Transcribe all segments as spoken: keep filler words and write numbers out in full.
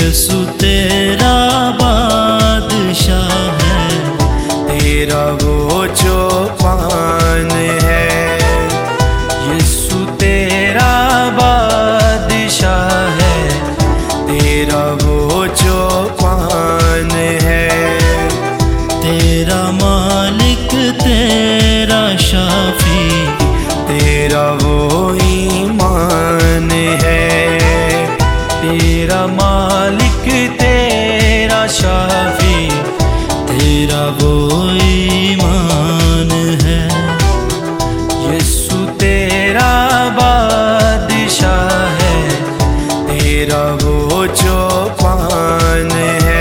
यीशु तेरा बादशाह है, तेरा वो जो पान है। यीशु तेरा बादशाह है, तेरा वो जो पान है। तेरा मालिक तेरा शाफी, तेरा वो ईमान है। तेरा मालिक तेरा शाफी, तेरा वो ईमान है। यीशु तेरा बादशाह है, तेरा वो जो पान है।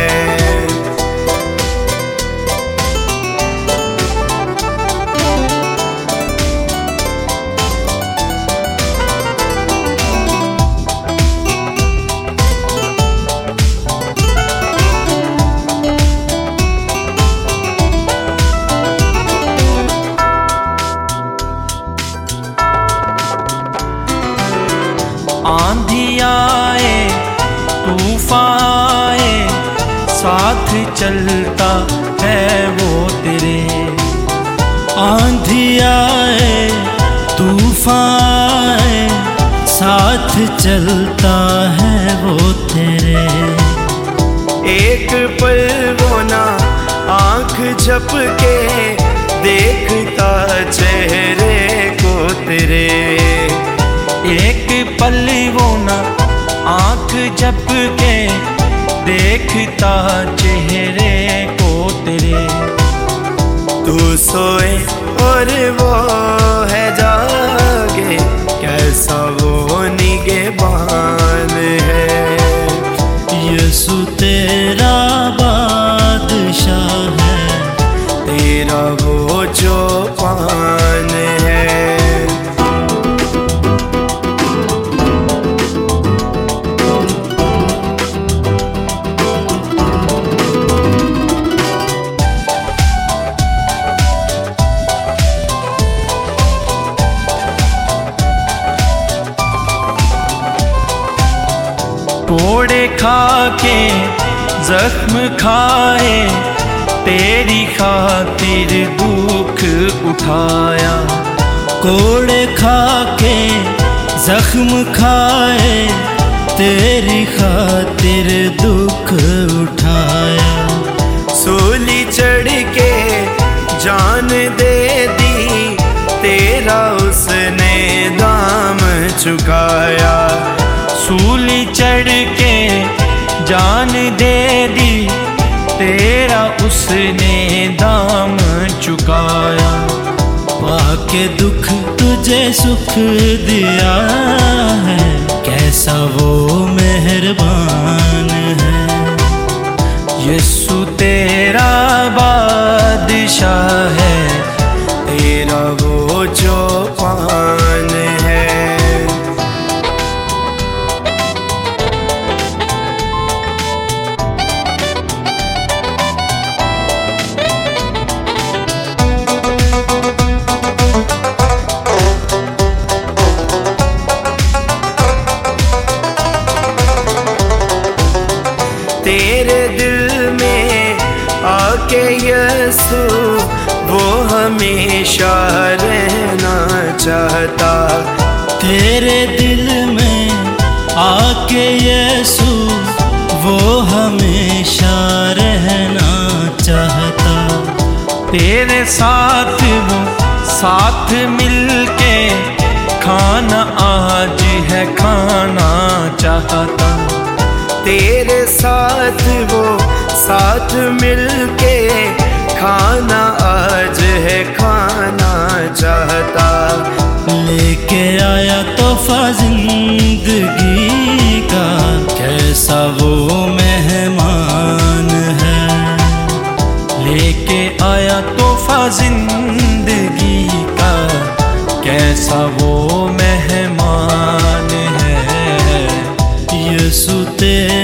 आंधी आए तूफान आए, साथ चलता है वो तेरे। आंधी आए तूफान आए, साथ चलता है वो तेरे। एक पल वो ना आँख झपके, देखता चेहरे को तेरे। एक पल वो ना आँख झपके, देखता चेहरे को तेरे। तू सोए और वो है जागे, कैसा वो निगहबान है। यीशु तेरा बादशाह है, तेरा वो जो पान है। कोड़े खा के जख्म खाए, तेरी खातिर दुख उठाया। कोड़े खा के जख्म खाए, तेरी खातिर दुख उठाया। सूली चढ़ के जान दे दी, तेरा उसने दाम चुकाया। सूली चढ़ के जान दे दी, तेरा उसने दाम चुकाया। पाके दुख तुझे सुख दिया है, कैसा वो मेहरबान है। यीशु तेरा बादशाह है, तेरा वो जो पान है। तेरे दिल में आके यीशु वो हमेशा रहना चाहता। तेरे दिल में आके यीशु वो हमेशा रहना चाहता। तेरे साथ वो साथ मिलके खाना आज है खाना चाहता। तेरे साथ वो साथ मिलके खाना आज है खाना चाहता। लेके आया तोहफा जिंदगी का, कैसा वो मेहमान है। लेके आया तोहफा जिंदगी का, कैसा वो मेहमान है। यीशु तेरा